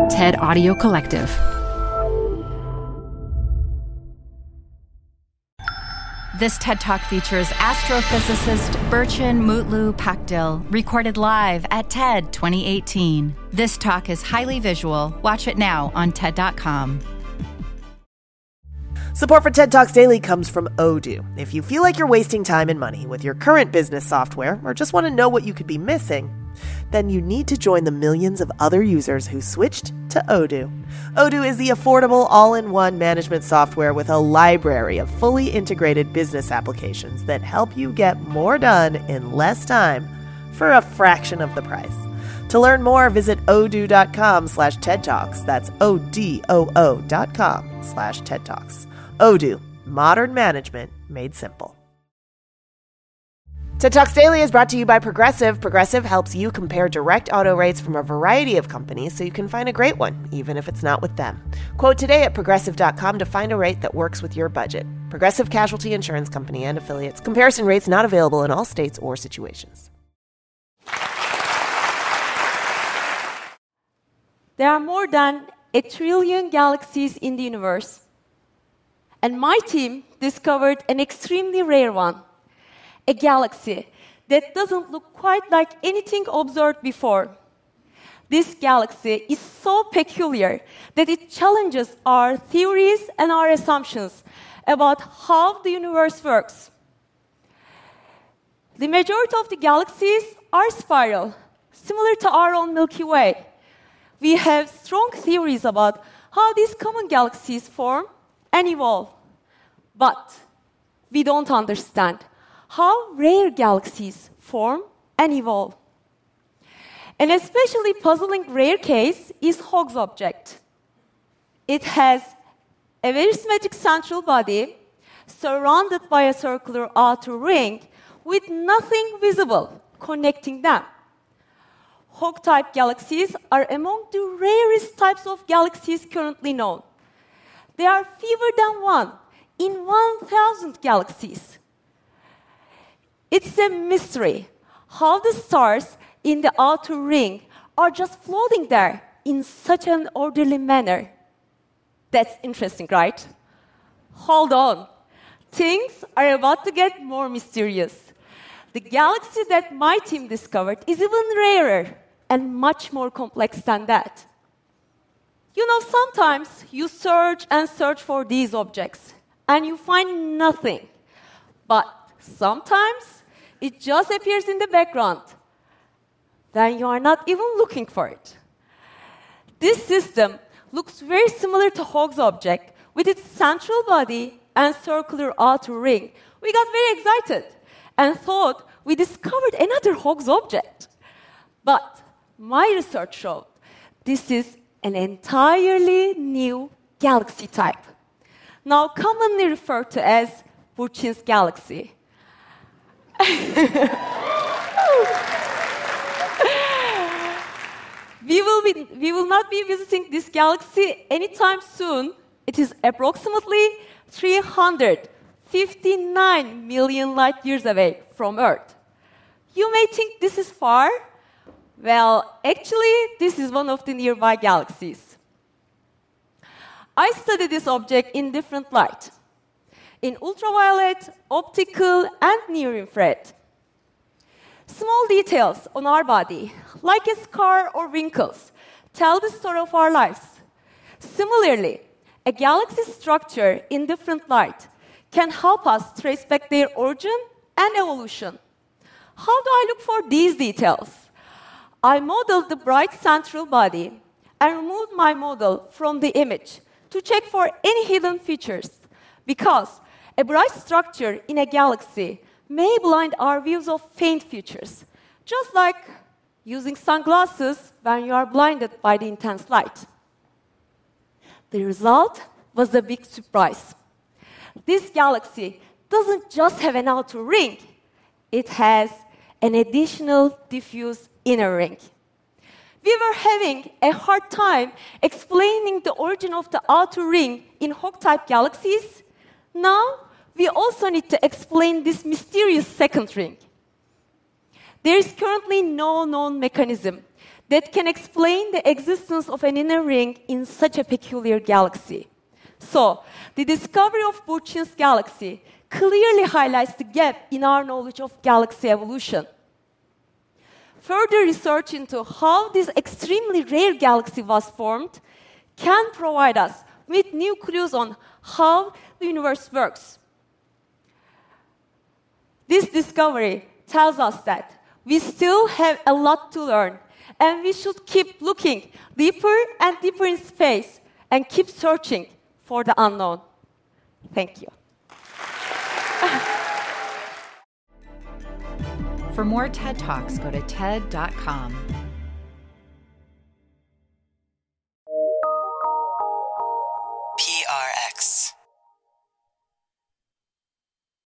TED Audio Collective. This TED Talk features astrophysicist Burchin Mutlu Pakdil, recorded live at TED 2018. This talk is highly visual. Watch it now on TED.com. Support for TED Talks Daily comes from Odoo. If you feel like you're wasting time and money with your current business software or just want to know what you could be missing, then you need to join the millions of other users who switched to Odoo. Odoo is the affordable all-in-one management software with a library of fully integrated business applications that help you get more done in less time for a fraction of the price. To learn more, visit odoo.com/TED Talks. That's ODOO.com/TED Talks. Odoo, modern management made simple. TED Talks Daily is brought to you by Progressive. Progressive helps you compare direct auto rates from a variety of companies so you can find a great one, even if it's not with them. Quote today at Progressive.com to find a rate that works with your budget. Progressive Casualty Insurance Company and Affiliates. Comparison rates not available in all states or situations. There are more than 1 trillion galaxies in the universe. And my team discovered an extremely rare one. A galaxy that doesn't look quite like anything observed before. This galaxy is so peculiar that it challenges our theories and our assumptions about how the universe works. The majority of the galaxies are spiral, similar to our own Milky Way. We have strong theories about how these common galaxies form and evolve. But we don't understand how rare galaxies form and evolve. An especially puzzling rare case is Hogg's object. It has a very symmetric central body surrounded by a circular outer ring with nothing visible connecting them. Hogg-type galaxies are among the rarest types of galaxies currently known. They are fewer than 1 in 1,000 galaxies. It's a mystery how the stars in the outer ring are just floating there in such an orderly manner. That's interesting, right? Hold on. Things are about to get more mysterious. The galaxy that my team discovered is even rarer and much more complex than that. You know, sometimes you search and search for these objects, and you find nothing. But sometimes it just appears in the background. Then you are not even looking for it. This system looks very similar to Hogg's object with its central body and circular outer ring. We got very excited and thought we discovered another Hogg's object. But my research showed this is an entirely new galaxy type, now commonly referred to as Burchin's galaxy. We will not be visiting this galaxy anytime soon. It is approximately 359 million light years away from Earth. You may think this is far. Well, actually, this is one of the nearby galaxies. I study this object in different light. In ultraviolet, optical, and near-infrared. Small details on our body, like a scar or wrinkles, tell the story of our lives. Similarly, a galaxy's structure in different light can help us trace back their origin and evolution. How do I look for these details? I modeled the bright central body and removed my model from the image to check for any hidden features, because a bright structure in a galaxy may blind our views of faint features, just like using sunglasses when you are blinded by the intense light. The result was a big surprise. This galaxy doesn't just have an outer ring, it has an additional diffuse inner ring. We were having a hard time explaining the origin of the outer ring in Hogg-type galaxies. Now, we also need to explain this mysterious second ring. There is currently no known mechanism that can explain the existence of an inner ring in such a peculiar galaxy. So, the discovery of Burçin's galaxy clearly highlights the gap in our knowledge of galaxy evolution. Further research into how this extremely rare galaxy was formed can provide us with new clues on how the universe works. This discovery tells us that we still have a lot to learn, and we should keep looking deeper and deeper in space and keep searching for the unknown. Thank you. For more TED Talks, go to TED.com.